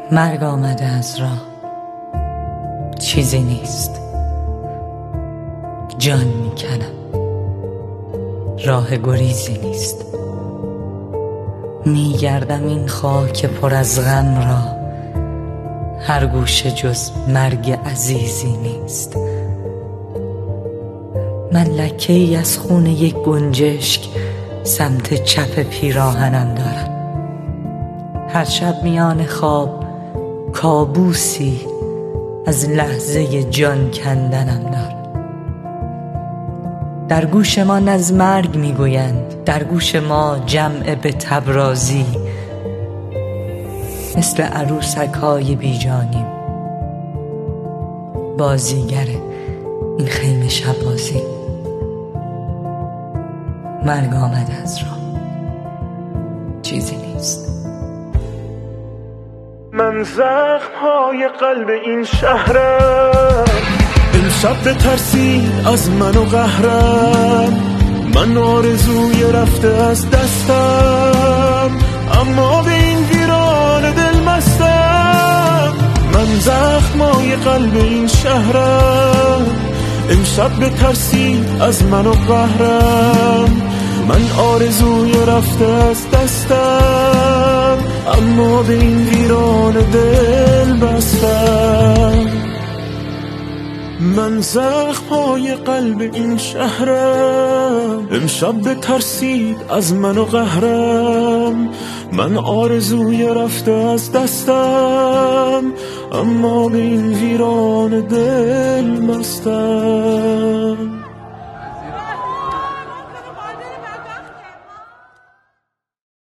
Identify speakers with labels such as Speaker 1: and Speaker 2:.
Speaker 1: مرگ آمده از راه، چیزی نیست. جان میکنم، راه گریزی نیست. میگردم این خاک پر از غم را، هر گوشه جز مرگ عزیزی نیست. من لکه‌ای از خون یک گنجشک سمت چپ پیراهنم دارم. هر شب میان خواب کابوسی از لحظه جان کندنم دارم. در گوش ما از مرگ میگویند، در گوش ما جمع به تبرازی. مثل عروسک‌های بیجانیم، بازیگر این خیمه شبازی. مرگ آمده از راه، چیزی نیست.
Speaker 2: من زخم‌های قلب این شهرم، امشب بترسید از من و قهرم. من آرزوی رفته از دستم، اما به این ویران دل مستم. من زخم‌های قلب این شهرم، امشب بترسید از من و قهرم. من آرزوی رفته از دستم، اما به این ویران دل بستم. من زخم‌های قلب این شهرم، امشب بترسید از من و قهرم. من آرزوی رفته از دستم، اما به این ویران دل مستم.